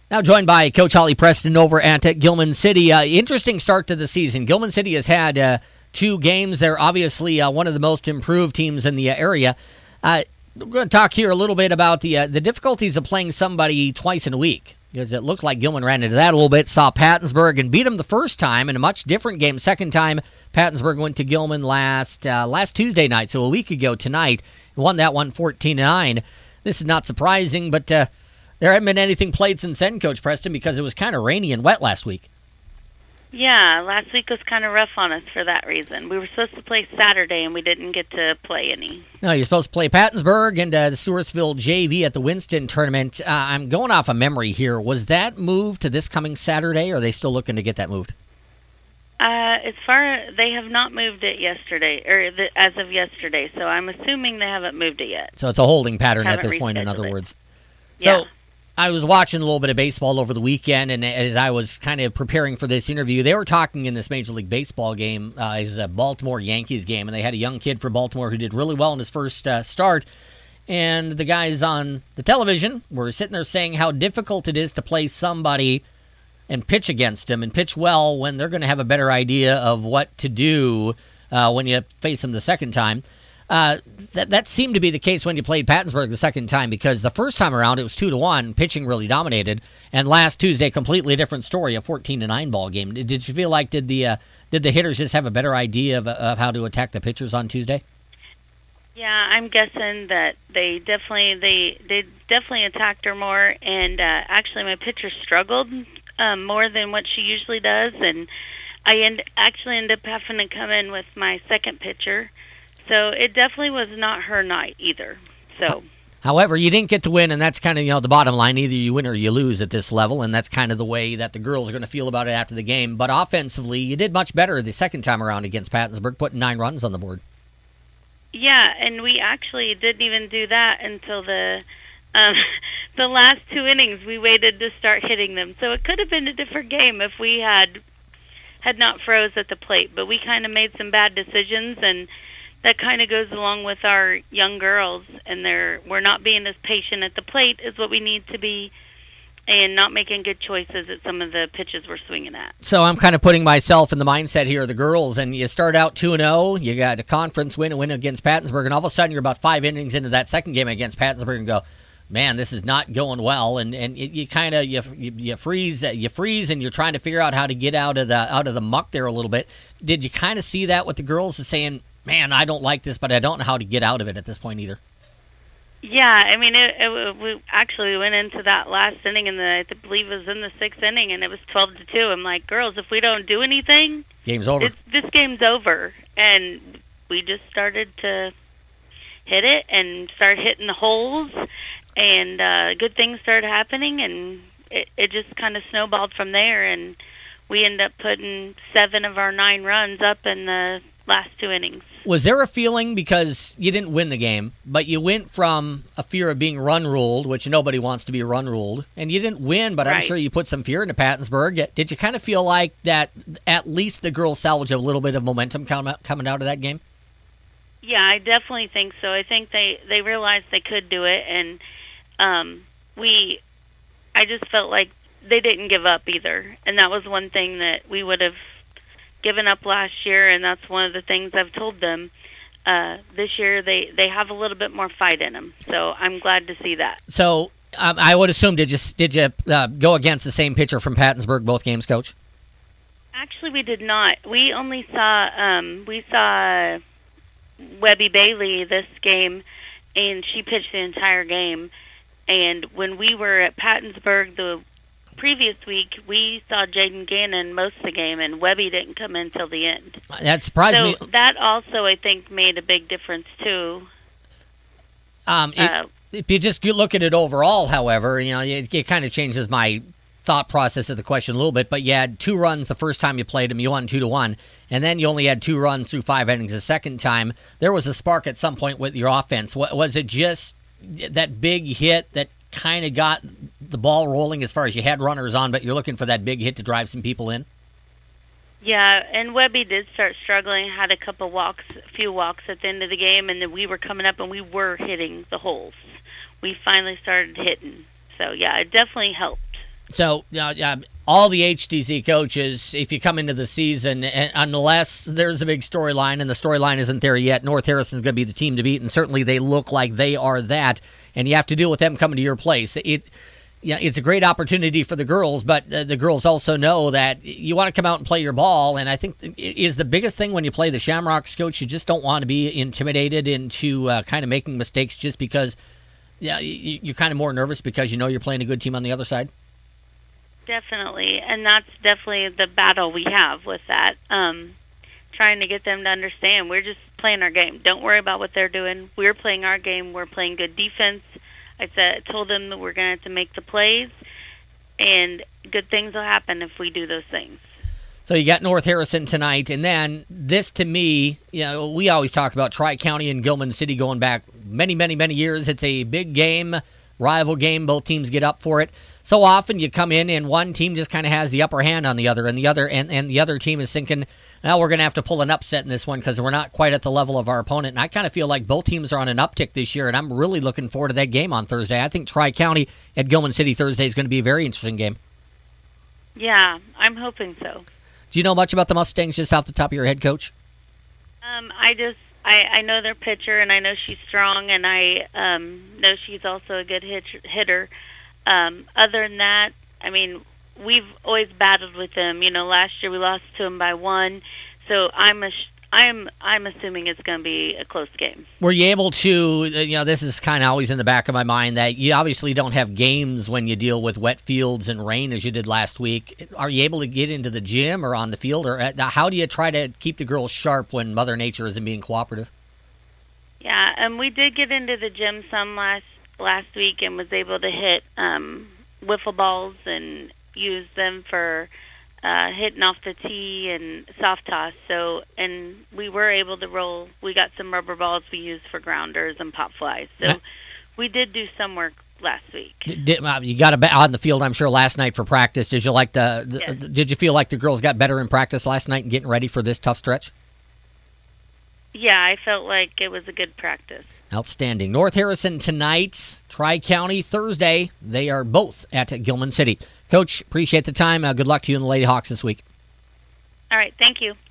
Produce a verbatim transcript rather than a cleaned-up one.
Now joined by Coach Holly Preston over at Gilman City. Uh, interesting start to the season. Gilman City has had uh, two games. They're obviously uh, one of the most improved teams in the area. Uh, we're going to talk here a little bit about the uh, the difficulties of playing somebody twice in a week, because it looked like Gilman ran into that a little bit. Saw Pattonsburg and beat them the first time in a much different game. Second time, Pattonsburg went to Gilman last uh, last Tuesday night, so a week ago tonight. Won that one fourteen to nine. This is not surprising, but uh, there hasn't been anything played since then, Coach Preston, because it was kind of rainy and wet last week. Yeah, last week was kind of rough on us for that reason. We were supposed to play Saturday, and we didn't get to play any. No, you're supposed to play Pattonsburg and uh, the Stewartsville J V at the Winston tournament. Uh, I'm going off of memory here. Was that moved to this coming Saturday, or are they still looking to get that moved? Uh, as far they have not moved it yesterday, or the, as of yesterday, so I'm assuming they haven't moved it yet. So it's a holding pattern Haven't at this point, in rescheduled other it. words. Yeah. So I was watching a little bit of baseball over the weekend, and as I was kind of preparing for this interview, they were talking in this Major League Baseball game. Uh, it was a Baltimore Yankees game, and they had a young kid for Baltimore who did really well in his first uh, start. And the guys on the television were sitting there saying how difficult it is to play somebody and pitch against him and pitch well when they're going to have a better idea of what to do uh, when you face them the second time. Uh, that that seemed to be the case when you played Pattonsburg the second time, because the first time around it was two to one, pitching really dominated, and last Tuesday completely different story, a fourteen to nine ball game. Did you feel like did the uh, did the hitters just have a better idea of of how to attack the pitchers on Tuesday? Yeah, I'm guessing that they definitely they they definitely attacked her more, and uh, actually my pitcher struggled um, more than what she usually does, and I end actually ended up having to come in with my second pitcher. So it definitely was not her night either. So, however, you didn't get to win, and that's kind of, you know, the bottom line. Either you win or you lose at this level, and that's kind of the way that the girls are going to feel about it after the game. But offensively, you did much better the second time around against Pattonsburg, putting nine runs on the board. yeah, and we actually didn't even do that until the um, the last two innings. We waited to start hitting them. So it could have been a different game if we had had not froze at the plate. But we kind of made some bad decisions, and that kind of goes along with our young girls, and they're we're not being as patient at the plate as what we need to be, and not making good choices at some of the pitches we're swinging at. So I'm kind of putting myself in the mindset here of the girls, and you start out two and oh, you got a conference win, a win against Pattonsburg, and all of a sudden you're about five innings into that second game against Pattonsburg and go, man, this is not going well, and and you, you kind of you, you you freeze you freeze and you're trying to figure out how to get out of the out of the muck there a little bit. Did you kind of see that with the girls, is saying, man, I don't like this, but I don't know how to get out of it at this point either? Yeah, I mean, it, it, we actually went into that last inning, in the I believe it was in the sixth inning, and it was twelve to two. I'm like, girls, if we don't do anything, game's over. This, this game's over. And we just started to hit it and start hitting the holes, and uh, good things started happening, and it, it just kind of snowballed from there, and we ended up putting seven of our nine runs up in the last two innings. Was there a feeling, because you didn't win the game, but you went from a fear of being run-ruled, which nobody wants to be run-ruled, and you didn't win, but Right. I'm sure you put some fear into Pattonsburg. Did you kind of feel like that at least the girls salvaged a little bit of momentum coming out, coming out of that game? Yeah, I definitely think so. I think they, they realized they could do it, and um, we, I just felt like they didn't give up either, and that was one thing that we would have given up last year, and that's one of the things I've told them. Uh, this year, they, they have a little bit more fight in them, so I'm glad to see that. So um, I would assume, did you did you uh, go against the same pitcher from Pattonsburg both games, Coach? Actually, we did not. We only saw um, we saw Webby Bailey this game, and she pitched the entire game. And when we were at Pattonsburg the previous week, we saw Jaden Gannon most of the game, and Webby didn't come in till the end. That surprised so me. that also, I think, made a big difference too. Um, it, Uh, if you just look at it overall, however, you know, it, it kind of changes my thought process of the question a little bit. But you had two runs the first time you played them, you won two to one, and then you only had two runs through five innings the second time. There was a spark at some point with your offense. What, was it just that big hit that kind of got the ball rolling as far as you had runners on, but you're looking for that big hit to drive some people in? Yeah, and Webby did start struggling, had a couple walks, a few walks at the end of the game, and then we were coming up and we were hitting the holes. We finally started hitting. So, yeah, it definitely helped. So, uh, uh, all the H T C coaches, if you come into the season, and unless there's a big storyline, and the storyline isn't there yet, North Harrison's going to be the team to beat, and certainly they look like they are that, and you have to deal with them coming to your place. It, yeah, it's a great opportunity for the girls, but uh, the girls also know that you want to come out and play your ball, and I think is the biggest thing when you play the Shamrocks, coach. You just don't want to be intimidated into uh, kind of making mistakes just because yeah, you, you're kind of more nervous because you know you're playing a good team on the other side. Definitely, and that's definitely the battle we have with that. Um, trying to get them to understand we're just playing our game. Don't worry about what they're doing. We're playing our game. We're playing good defense. I said, told them that we're going to have to make the plays, and good things will happen if we do those things. So you got North Harrison tonight, and then this to me, you know, we always talk about Tri-County and Gilman City going back many, many, many years. It's a big game, rival game. Both teams get up for it. So often you come in and one team just kind of has the upper hand on the other, and the other and, and the other team is thinking, now we're going to have to pull an upset in this one because we're not quite at the level of our opponent. And I kind of feel like both teams are on an uptick this year, and I'm really looking forward to that game on Thursday. I think Tri-County at Gilman City Thursday is going to be a very interesting game. Yeah, I'm hoping so. Do you know much about the Mustangs just off the top of your head, Coach? Um, I just I, I know their pitcher, and I know she's strong, and I um, know she's also a good hit, hitter. Um, other than that, I mean, we've always battled with them. You know, last year we lost to them by one, so I'm a, I'm I'm assuming it's going to be a close game. Were you able to? You know, this is kind of always in the back of my mind that you obviously don't have games when you deal with wet fields and rain as you did last week. Are you able to get into the gym or on the field, or how do you try to keep the girls sharp when Mother Nature isn't being cooperative? Yeah, and we did get into the gym some last last week and was able to hit um, wiffle balls and use them for uh, hitting off the tee and soft toss. So, and we were able to roll. We got some rubber balls we used for grounders and pop flies. So, we did do some work last week. Did, uh, you got a, on the field, I'm sure, last night for practice. Did you like the? the Yes. Did you feel like the girls got better in practice last night and getting ready for this tough stretch? Yeah, I felt like it was a good practice. Outstanding. North Harrison tonight, Tri-County Thursday. They are both at Gilman City. Coach, appreciate the time. Uh, good luck to you and the Lady Hawks this week. All right, thank you.